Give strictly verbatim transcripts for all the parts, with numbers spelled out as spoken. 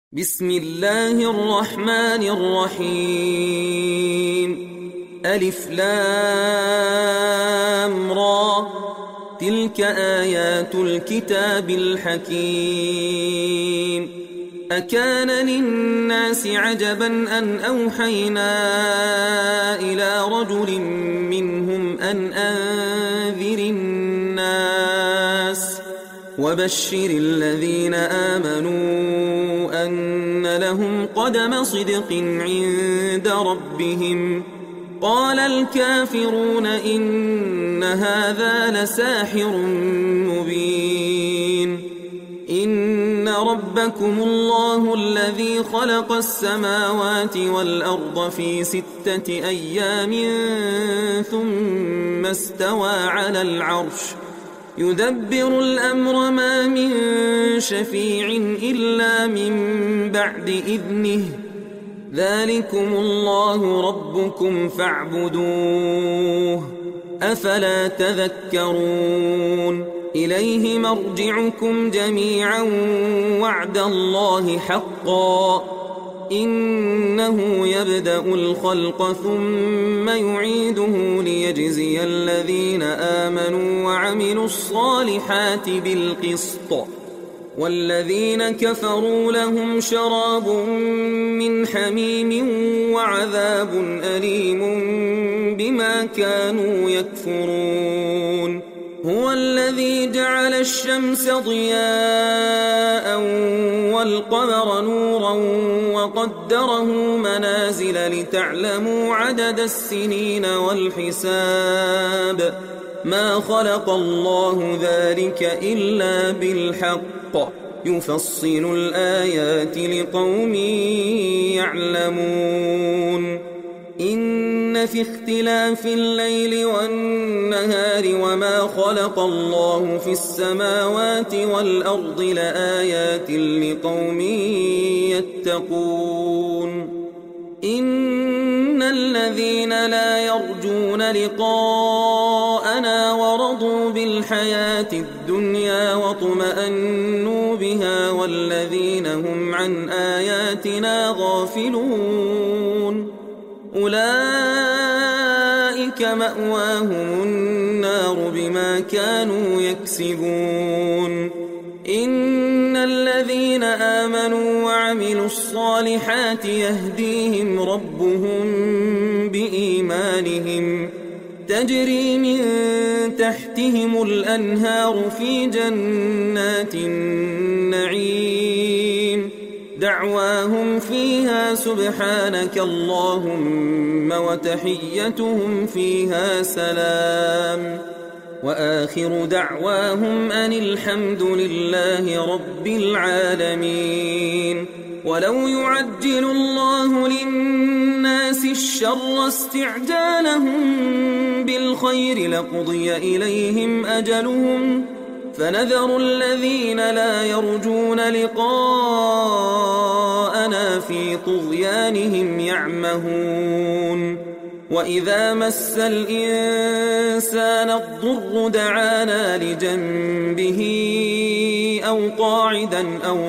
بسم الله الرحمن الرحيم. ألف لام را، تلك آيات الكتاب الحكيم. أكان للناس عجبا أن أوحينا إلى رجل منهم أن أنذر الناس وبشر الذين آمنوا أن لهم قدم صدق عند ربهم. قال الكافرون إن هذا لساحر مبين. إن ربكم الله الذي خلق السماوات والأرض في ستة أيام ثم استوى على العرش يدبر الأمر، ما من شفيع إلا من بعد إذنه. ذلكم الله ربكم فاعبدوه، أفلا تذكرون. إليه مرجعكم جميعا وعد الله حقا، إنه يبدأ الخلق ثم يعيده ليجزي الذين آمنوا وعملوا الصالحات بالقسط، والذين كفروا لهم شراب من حميم وعذاب أليم بما كانوا يكفرون. هو الذي جعل الشمس ضياء والقمر نورا وقدره منازل لتعلموا عدد السنين والحساب. ما خلق الله ذلك إلا بالحق، يفصل الآيات لقوم يعلمون. إن في اختلاف الليل والنهار وما خلق الله في السماوات والأرض لآيات لقوم يتقون. إن الذين لا يرجون لقاءنا ورضوا بالحياة الدنيا واطمأنوا بها والذين هم عن آياتنا غافلون أولئك مأواهم النار بما كانوا يكسبون. إن الذين آمنوا وعملوا الصالحات يهديهم ربهم بإيمانهم، تجري من تحتهم الأنهار في جنات النعيم. دعواهم فيها سبحانك اللهم وتحيتهم فيها سلام، وآخر دعواهم أن الحمد لله رب العالمين. ولو يعجل الله للناس الشر استعجالهم بالخير لقضي إليهم أجلهم، فنذر الذين لا يرجون لقاءنا في طغيانهم يعمهون. وإذا مس الإنسان الضر دعانا لجنبه أو قاعدا أو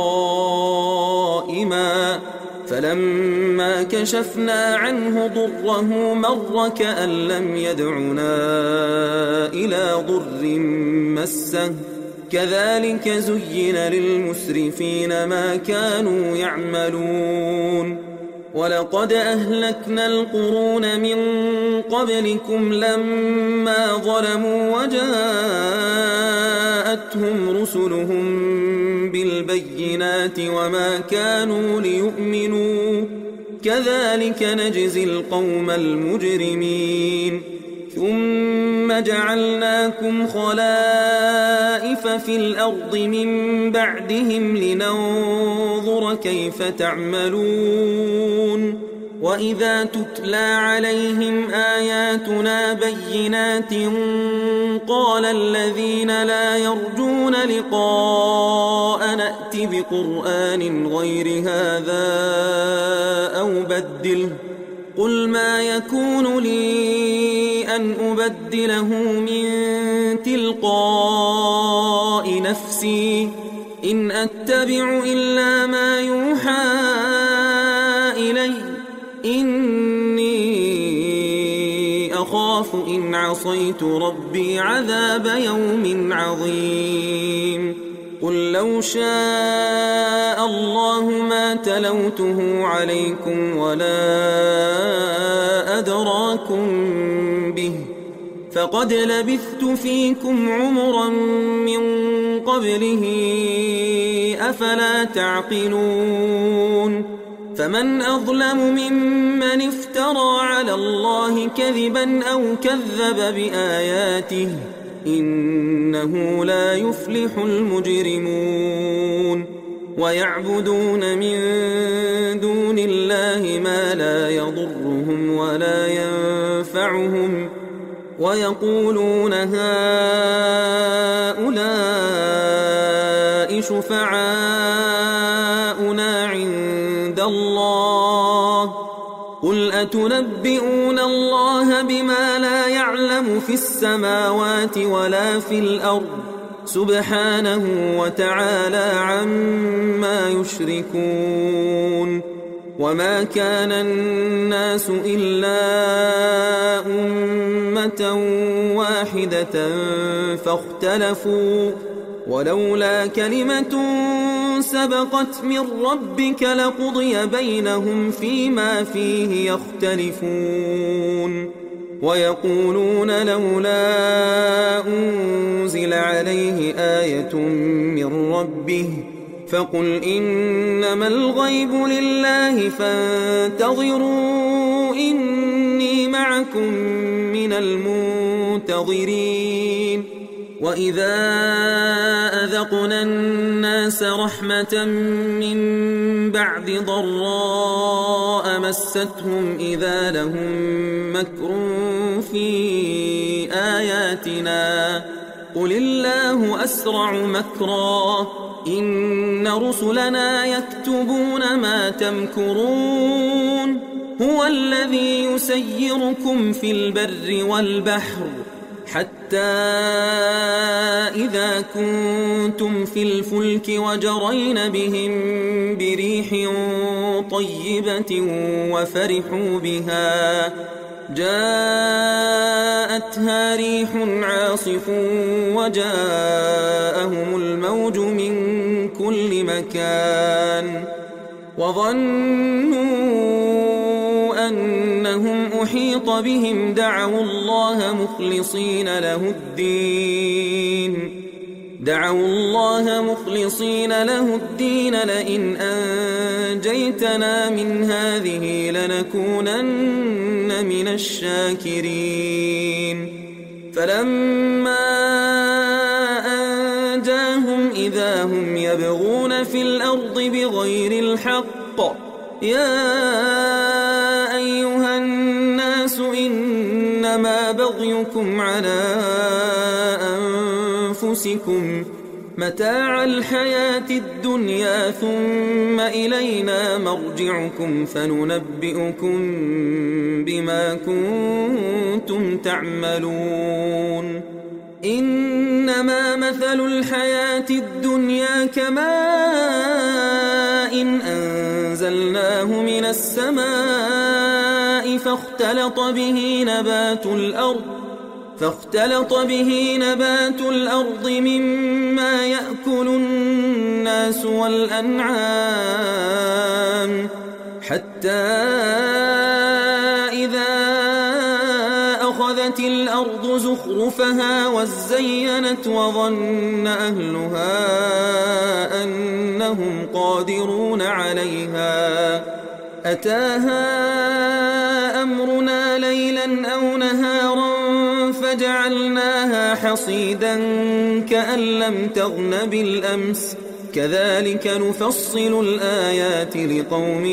قائما، فلما كشفنا عنه ضره مر كأن لم يدعنا إلى ضر مسه. كذلك زين للمسرفين ما كانوا يعملون. ولقد أهلكنا القرون من قبلكم لما ظلموا وجاءتهم رسلهم بالبينات وما كانوا ليؤمنوا، كذلك نجزي القوم المجرمين. ثم جعلناكم خلائف في الأرض من بعدهم لننظر كيف تعملون. وإذا تتلى عليهم آياتنا بينات قال الذين لا يرجون لقاء نأت بقرآن غير هذا أو بدله. قل ما يكون لي أن أبدله من تلقاء نفسي إن أتبع إلا ما يوحى عصيت ربي عذاب يوم عظيم قل لو شاء الله ما تلوته عليكم ولا أدراكم به فقد لبثت فيكم عمرا من قبله أفلا تعقلون فمن أظلم ممن افترى على الله كذبا أو كذب بآياته إنه لا يفلح المجرمون ويعبدون من دون الله ما لا يضرهم ولا ينفعهم ويقولون هؤلاء شفعاؤنا عند الله قل أتنبئون الله بما لا يعلم في السماوات ولا في الأرض سبحانه وتعالى عما يشركون وما كان الناس إلا أمة واحدة فاختلفوا ولولا كلمة سبقت من ربك لقضي بينهم فيما فيه يختلفون ويقولون لولا أنزل عليه آية من ربه فقل إنما الغيب لله فانتظروا إني معكم من المنتظرين وإذا أذقنا الناس رحمة من بعد ضراء مستهم إذا لهم مكر في آياتنا قل الله أسرع مكرا إن رسلنا يكتبون ما تمكرون هو الذي يسيركم في البر والبحر حتى إذا كنتم في الفلك وجرين بهم بريح طيبة وفرحوا بها جاءتها ريح عاصف وجاءهم الموج من كل مكان وظنوا أنهم أحيط بهم دعوا الله مخلصين له الدين دعوا الله مخلصين له الدين لئن أنجيتنا من هذه لنكونن من الشاكرين فلما أنجاهم إذا هم يبغون في الأرض بغير الحق يا أيها الناس إنما بغيكم على أنفسكم متاع الحياة الدنيا ثم إلينا مرجعكم فننبئكم بما كنتم تعملون إنما مثل الحياة الدنيا كماء أنزلناه من السماء فاختلط به نبات الأرض فاختلط به نبات الأرض مما يأكل الناس والأنعام حتى إذا أخذت الأرض زخرفها وزينت وظن أهلها أنهم قادرون عليها أتاها أمرنا ليلا أو نهارا فجعلناها حصيدا كأن لم تغن بالأمس كذلك نفصل الآيات لقوم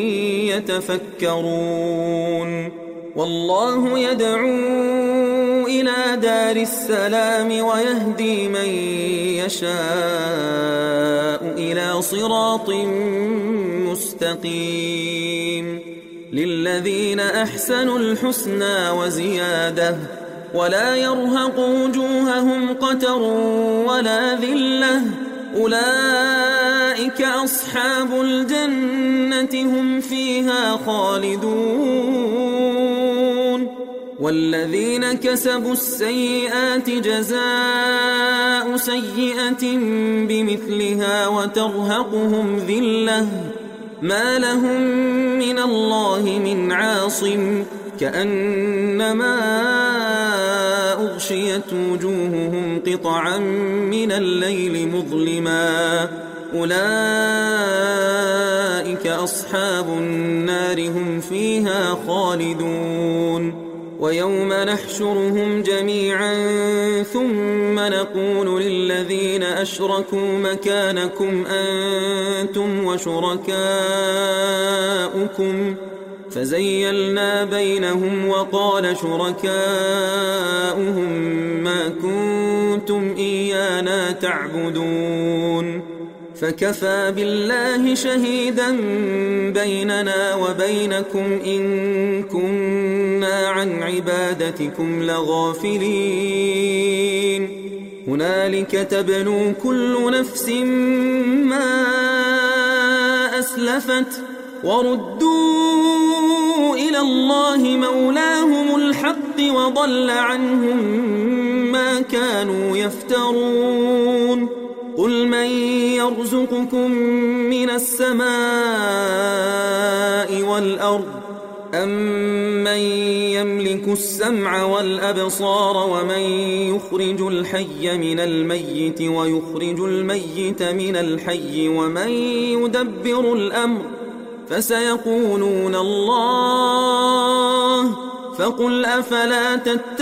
يتفكرون والله يدعو إلى دار السلام ويهدي من يشاء إلى صراط مستقيم للذين أحسنوا الحسنى وزيادة ولا يرهق وجوههم قتر ولا ذلة أولئك أصحاب الجنة هم فيها خالدون والذين كسبوا السيئات جزاء سيئة بمثلها وترهقهم ذلة ما لهم من الله من عاصم كأنما أغشيت وجوههم قطعا من الليل مظلما أولئك أصحاب النار هم فيها خالدون ويوم نحشرهم جميعا ثم نقول للذين أشركوا مكانكم أنتم وشركاؤكم فزيلنا بينهم وقال شركاؤهم ما كنتم إيانا تعبدون فكفى بالله شهيدا بيننا وبينكم إن كنا عن عبادتكم لغافلين هنالك تبلو كل نفس ما أسلفت وردوا إلى الله مولاهم الحق وضل عنهم ما كانوا يفترون قل من يرزقكم من السماء والأرض أمن يملك السمع والأبصار ومن يخرج الحي من الميت ويخرج الميت من الحي ومن يدبر الأمر فسيقولون الله فقل أفلا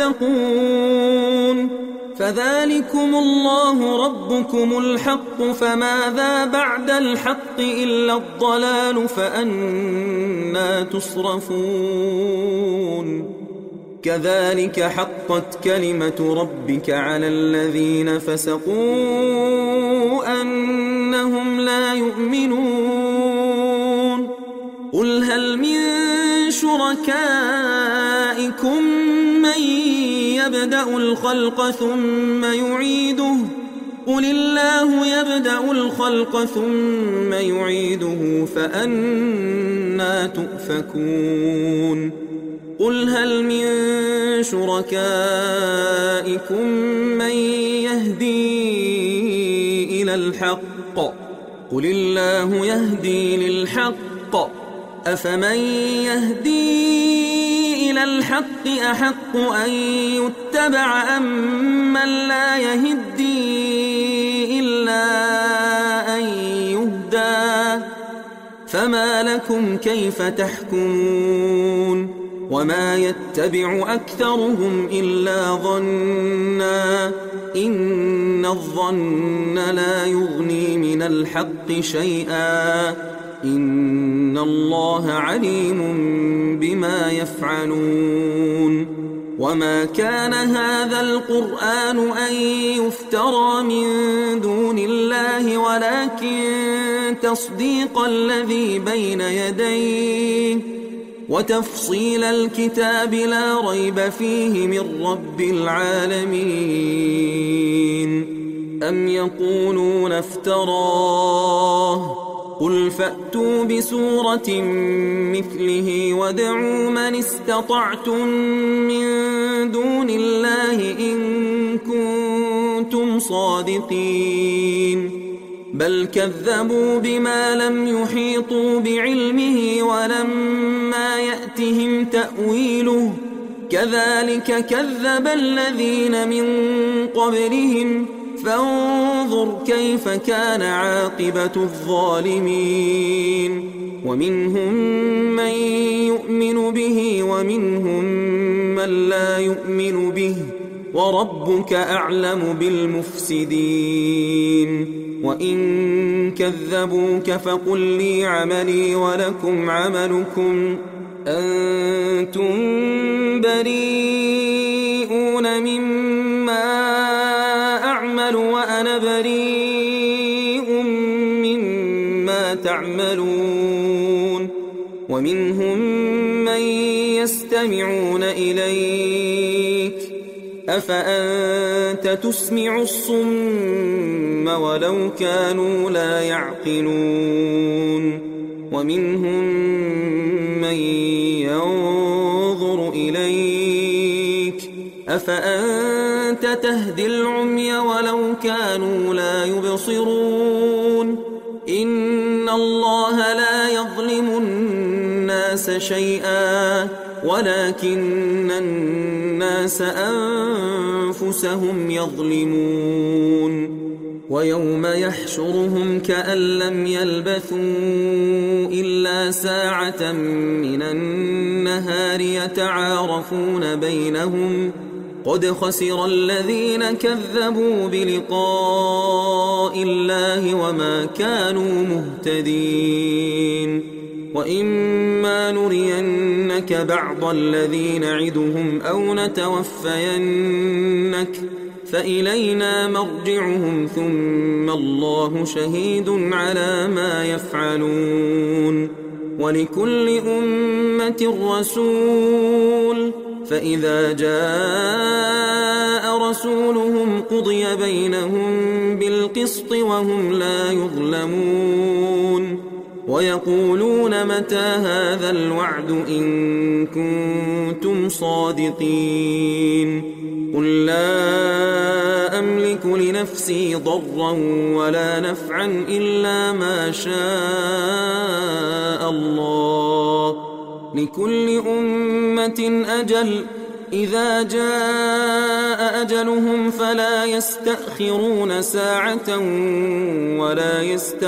تتقون فذلكم الله ربكم الحق فماذا بعد الحق إلا الضلال فأنى تصرفون كذلك حقت كلمة ربك على الذين فسقوا أنهم لا يؤمنون قل هل من شركائكم من يبدأ الخلق ثم يعيده قل الله يبدأ الخلق ثم يعيده فأنى تؤفكون قل هل من شركائكم من يهدي إلى الحق قل الله يهدي للحق أفمن يهدي إلى الحق أحق أن يتبع أم من لا يهدي إلا أن يهدى فما لكم كيف تحكمون وما يتبع أكثرهم إلا ظنا إن الظن لا يغني من الحق شيئا إن الله عليم بما يفعلون وما كان هذا القرآن أن يفترى من دون الله ولكن تصديق الذي بين يديه وتفصيل الكتاب لا ريب فيه من رب العالمين أم يقولون افتراه قل فأتوا بسورة مثله وادعوا من استطعتم من دون الله إن كنتم صادقين بل كذبوا بما لم يحيطوا بعلمه ولما يأتهم تأويله كذلك كذب الذين من قبلهم فانظر كيف كان عاقبة الظالمين ومنهم من يؤمن به ومنهم من لا يؤمن به وربك أعلم بالمفسدين وإن كذبوك فقل لي عملي ولكم عملكم أنتم بريئون مما أعمل وأنا بريء مما تعملون ومنهم من يستمعون إليك أفأنت تسمع الصم ولو كانوا لا يعقلون ومنهم من ينظر إليك أفأنت تهدي العمي ولو كانوا لا يبصرون إن الله لا يظلم الناس شيئا ولكن الناس أنفسهم يظلمون ويوم يحشرهم كأن لم يلبثوا إلا ساعة من النهار يتعارفون بينهم قد خسر الذين كذبوا بلقاء الله وما كانوا مهتدين وإما نرينك بعض الذي نعدهم أو نتوفينك فإلينا مرجعهم ثم الله شهيد على ما يفعلون ولكل أمة رسول فإذا جاء رسولهم قضي بينهم بالقسط وهم لا يظلمون ويقولون متى هذا الوعد إن كنتم صادقين قل لا أملك لنفسي ضرا ولا نفعا إلا ما شاء الله لكل أمة أجل إذا جاء أجلهم فلا يستأخرون ساعة ولا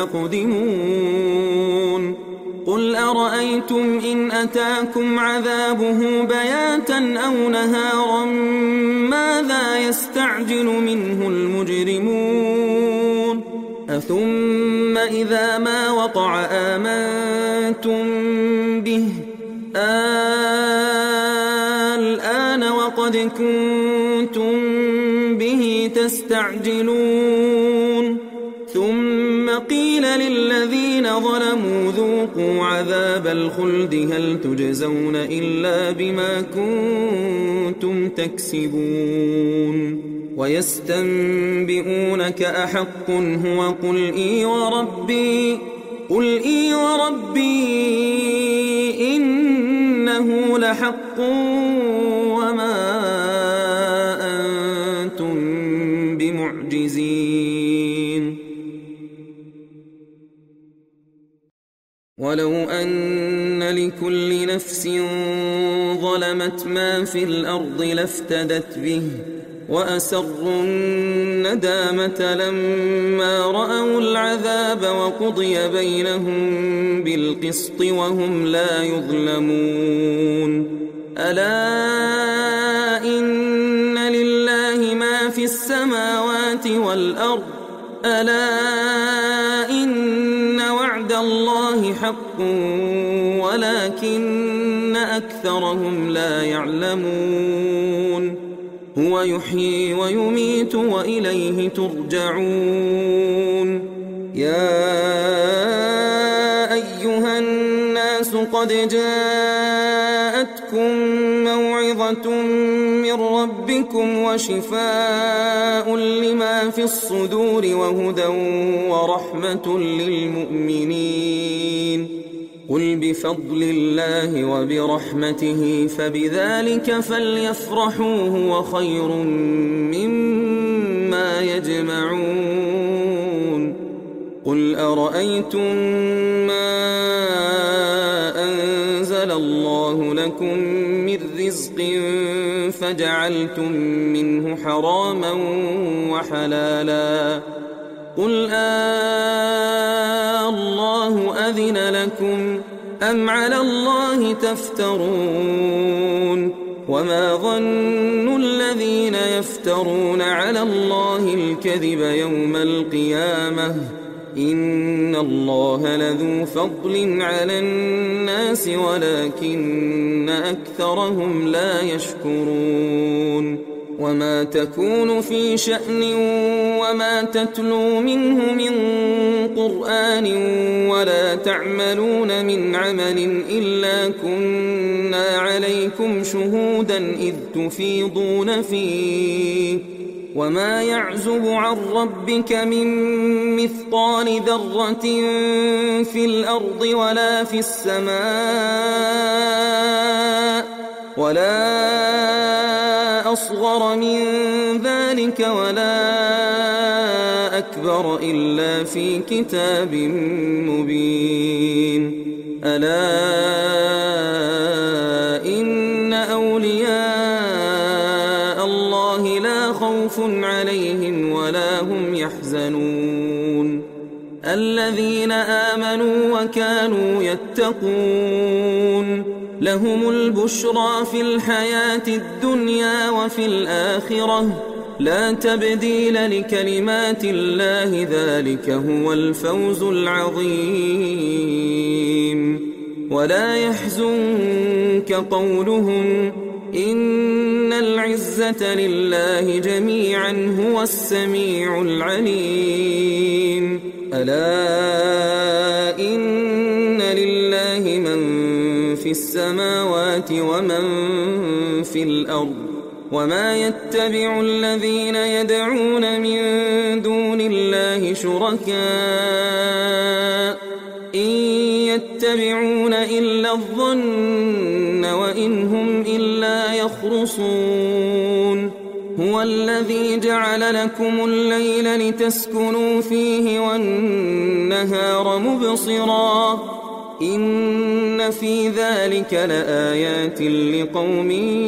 يستقدمون قل أرأيتم إن أتاكم عذابه بياتا أو نهارا ماذا يستعجل منه المجرمون أثم إذا ما وقع آمنتم به الآن وقد كنتم به تستعجلون ثم قيل للذين ظلموا ذوقوا عذاب الخلد هل تجزون إلا بما كنتم تكسبون ويستنبئونك أحق هو قل إي وربي قل إي وربي إنه لحق وما أنتم بمعجزين ولو أن لكل نفس ظلمت ما في الأرض لافتدت به وأسروا الندامة لما رأوا العذاب وقضي بينهم بالقسط وهم لا يظلمون ألا إن لله ما في السماوات والأرض ألا إن وعد الله حق ولكن أكثرهم لا يعلمون هو يحيي ويميت وإليه ترجعون يا أيها الناس قد جاءتكم موعظة من ربكم وشفاء لما في الصدور وهدى ورحمة للمؤمنين قل بفضل الله وبرحمته فبذلك فليفرحوا هو خير مما يجمعون قل أرأيتم ما أنزل الله لكم من رزق فجعلتم منه حراما وحلالا قل آه الله أذن لكم أم على الله تفترون وما ظن الذين يفترون على الله الكذب يوم القيامة إن الله لذو فضل على الناس ولكن أكثرهم لا يشكرون وما تكون في شأن وما تتلو منه من قرآن ولا تعملون من عمل إلا كنا عليكم شهودا إذ تفيضون فيه وما يعزب عن ربك من مثقال ذرة في الأرض ولا في السماء ولا أصغر من ذلك ولا أكبر إلا في كتاب مبين. ألا إن أولياء الله لا خوف عليهم ولا هم يحزنون الذين آمنوا وكانوا يتقون لهم البشرى في الحياة الدنيا وفي الآخرة لا تبديل لكلمات الله ذلك هو الفوز العظيم. ولا يحزنك قولهم إن العزة لله جميعا هو السميع العليم. ألا إن لله من في السماوات ومن في الأرض وما يتبع الذين يدعون من دون الله شركاء إن يتبعون إلا الظن وإن هم إلا يخرصون. هو الذي جعل لكم الليل لتسكنوا فيه والنهار مبصرا إن في ذلك لآيات لقوم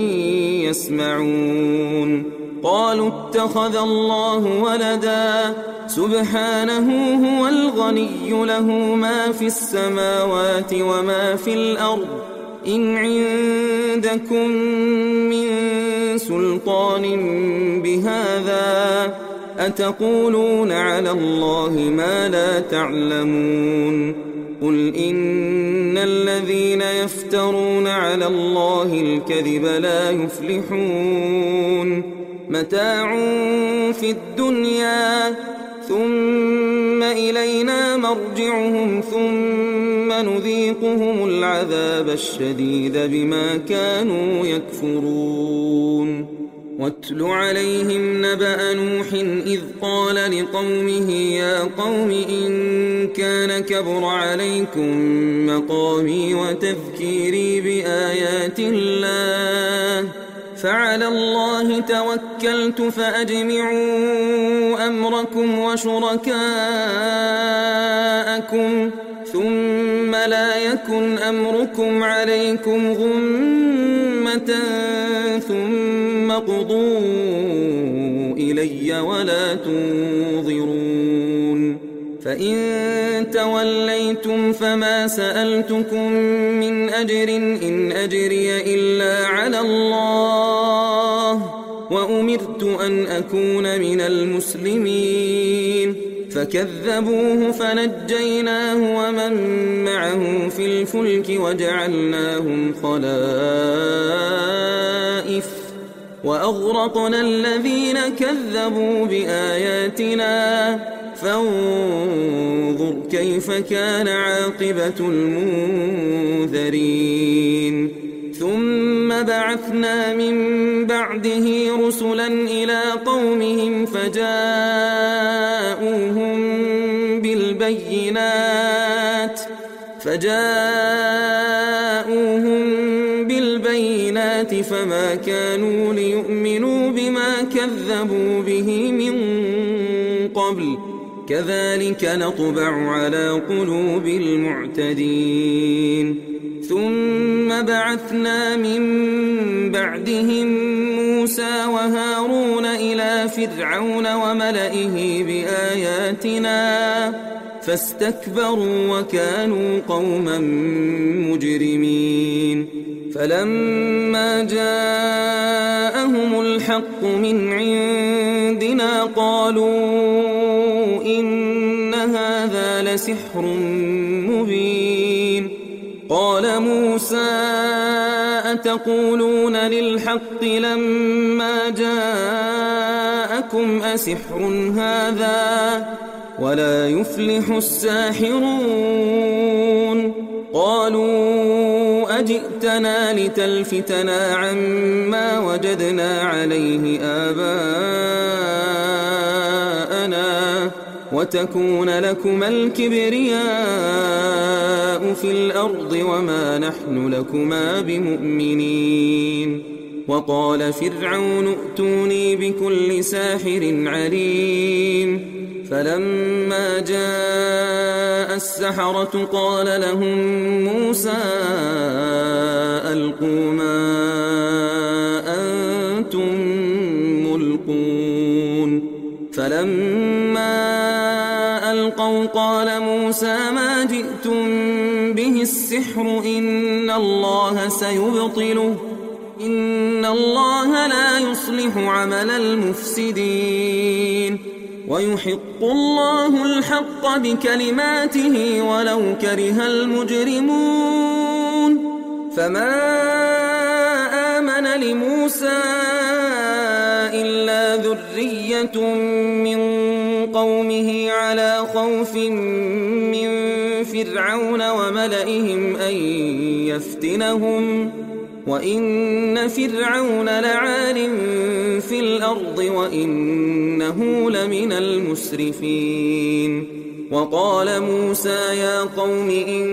يسمعون. قالوا اتخذ الله ولدا سبحانه هو الغني له ما في السماوات وما في الأرض إن عندكم من سلطان بهذا أتقولون على الله ما لا تعلمون. قل إن الذين يفترون على الله الكذب لا يفلحون. متاع في الدنيا ثم إلينا مرجعهم ثم نذيقهم العذاب الشديد بما كانوا يكفرون. واتل عليهم نبأ نوح إذ قال لقومه يا قوم إن كان كبر عليكم مقامي وتذكيري بآيات الله فعلى الله توكلت فأجمعوا أمركم وشركاءكم ثم لا يكن أمركم عليكم غمة ثم قضوا إلي ولا تنظرون. فإن توليتم فما سألتكم من أجر إن أجري إلا على الله وأمرت أن أكون من المسلمين. فكذبوه فنجيناه ومن معه في الفلك وجعلناهم خلائف وأغرقنا الذين كذبوا بآياتنا فانظر كيف كان عاقبة المنذرين. ثم بعثنا من بعده رسلا إلى قومهم فجاءوهم بالبينات فجاءوهم بالبينات فما كانوا ليؤمنوا بما كذبوا به من قبل كذلك نطبع على قلوب المعتدين. ثم بعثنا من بعدهم موسى وهارون إلى فرعون وملئه بآياتنا فاستكبروا وكانوا قوما مجرمين. فلما جاءهم الحق من عندنا قالوا إن هذا لسحر مبين. قال موسى أتقولون للحق لما جاءكم أسحر هذا ولا يفلح الساحرون. قالوا أجئتنا لتلفتنا عما وجدنا عليه آباءنا وتكون لكما الكبرياء في الأرض وما نحن لكما بمؤمنين. وقال فرعون ائتوني بكل ساحر عليم فلما جاء السحرة قال لهم موسى ألقوا ما أنتم ملقون فلما ألقوا قال موسى ما جئتم به السحر إن الله سيبطله إن الله لا يصلح عمل المفسدين ويحق الله الحق بكلماته ولو كره المجرمون فما آمن لموسى إلا ذرية من قومه على خوف من فرعون وملئهم أن يفتنهم وإن فرعون لعال في الأرض وإنه لمن المسرفين وقال موسى يا قوم إن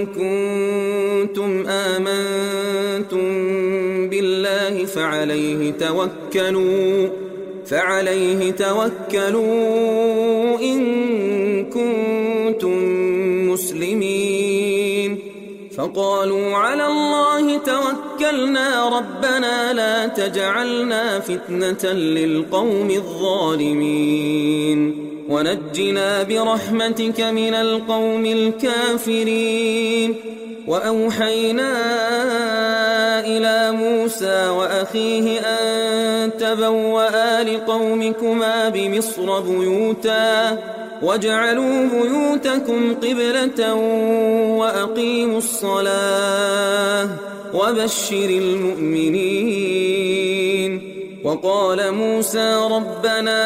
كنتم آمنتم بالله فعليه توكلوا فعليه توكلوا إن كنتم مسلمين فقالوا على الله توكلنا ربنا لا تجعلنا فتنة للقوم الظالمين ونجنا برحمتك من القوم الكافرين وأوحينا إلى موسى وأخيه أن تبوأ لقومكما بمصر بيوتا واجعلوا بيوتكم قبلة وأقيموا الصلاة وبشر المؤمنين وقال موسى ربنا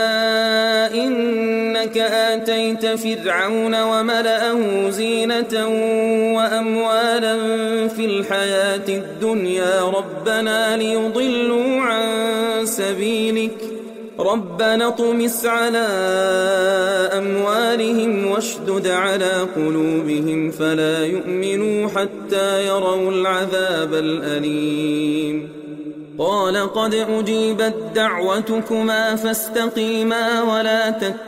إنك آتيت فرعون وملأه زينة وأموالا في الحياة الدنيا ربنا ليضلوا عن سبيلك ربنا اطمس على أموالهم واشدد على قلوبهم فلا يؤمنوا حتى يروا العذاب الأليم قال قد أجيبت دعوتكما فاستقيما ولا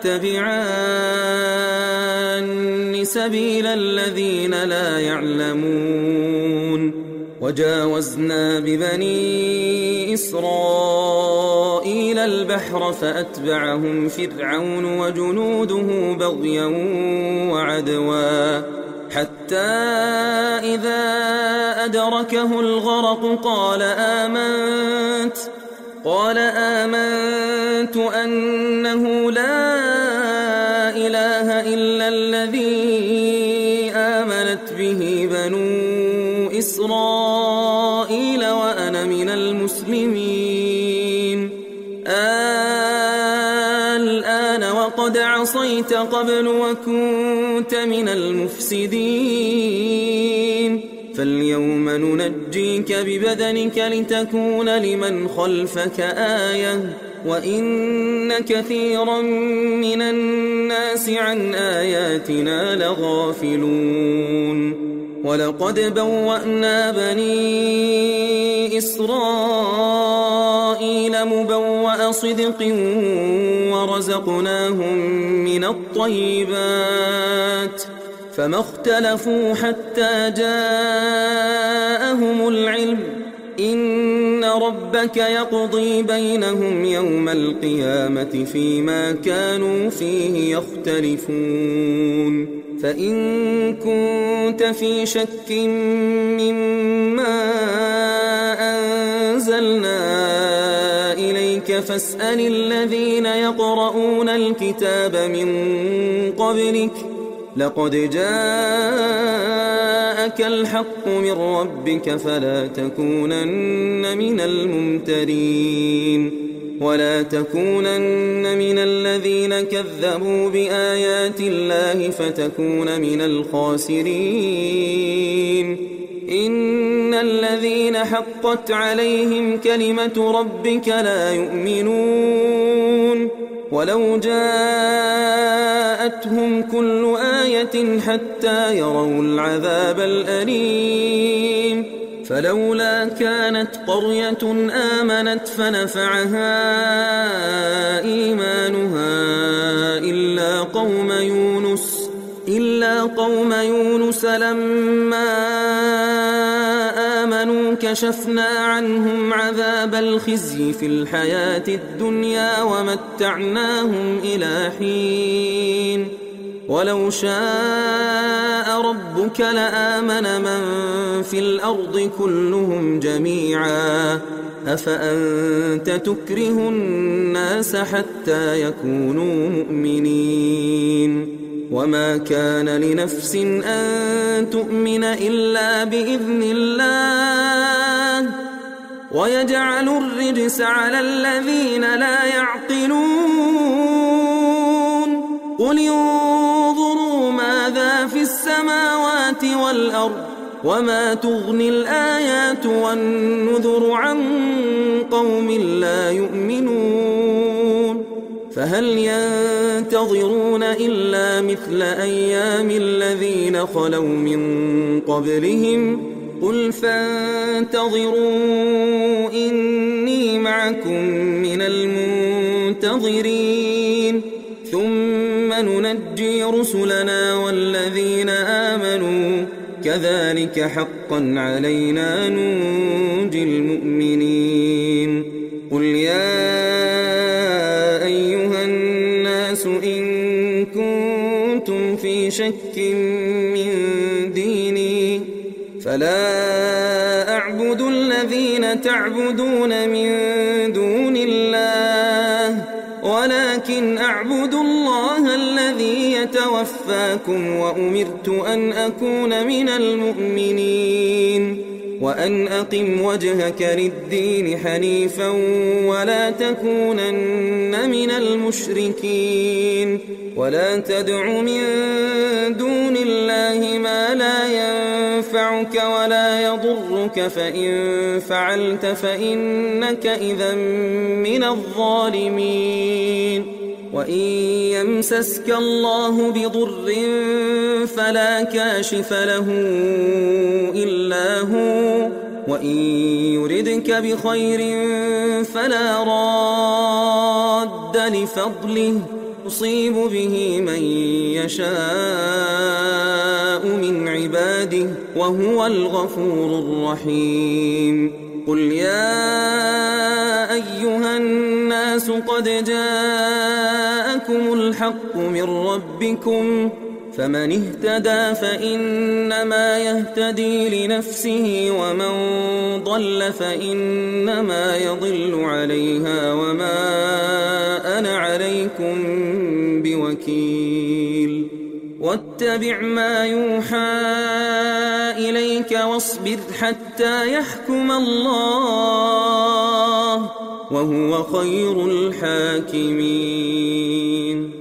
تتبعان سبيل الذين لا يعلمون وجاوزنا ببني إسرائيل البحر فأتبعهم فرعون وجنوده بغيا وعدوا حتى إذا أدركه الغرق قال آمنت قال آمنت أنه لا إله إلا الذي آمنت به بنو إسرائيل وأنا من المسلمين الآن وقد عصيت قبل وكنت من المفسدين فاليوم ننجيك ببدنك لتكون لمن خلفك آية وإن كثيرا من الناس عن آياتنا لغافلون ولقد بوأنا بني إسرائيل مبوأ صدق ورزقناهم من الطيبات فما اختلفوا حتى جاءهم العلم إن ربك يقضي بينهم يوم القيامة فيما كانوا فيه يختلفون فإن كنت في شك مما أنزلنا إليك فاسأل الذين يقرؤون الكتاب من قبلك لقد جاءك الحق من ربك فلا تكونن من الممترين ولا تكونن من الذين كذبوا بآيات الله فتكون من الخاسرين إن الذين حقت عليهم كلمة ربك لا يؤمنون ولو جاءتهم كل آية حتى يروا العذاب الأليم فلولا كانت قرية آمنت فنفعها إيمانها إلا قوم يونس إلا قوم يونس لما آمنوا كشفنا عنهم عذاب الخزي في الحياة الدنيا ومتعناهم إلى حين ولو شاء ربك لآمن من في الأرض كلهم جميعا أفأنت تكره الناس حتى يكونوا مؤمنين وما كان لنفس أن تؤمن إلا بإذن الله ويجعل الرجس على الذين لا يعقلون قل انظروا ماذا في السماوات والأرض وما تغني الآيات والنذر عن قوم لا يؤمنون فهل ينتظرون إلا مثل أيام الذين خلوا من قبلهم قل فانتظروا إني معكم من المنتظرين ثم ننجي رسلنا والذين آمنوا كذلك حقا علينا ننجي المؤمنين قل يا أيها الناس إن كنتم في شك من ديني فلا أعبد الذين تعبدون من دون الله ولكن أعبد الله الذي يتوفاكم وأمرت أن أكون من المؤمنين وأن أقم وجهك للدين حنيفا ولا تكونن من المشركين ولا تدع من دون الله ما لا ينفعك ولا يضرك فإن فعلت فإنك إذا من الظالمين وإن يمسسك الله بضر فلا كاشف له إلا هو وإن يردك بخير فلا راد لفضله يصيب به من يشاء من عباده وهو الغفور الرحيم قل يا أيها الناس قد جاءكم الحق من ربكم فمن اهتدى فإنما يهتدي لنفسه ومن ضل فإنما يضل عليها وما أنا عليكم بوكيل واتبع ما يوحى إليك واصبر حتى يحكم الله وهو خير الحاكمين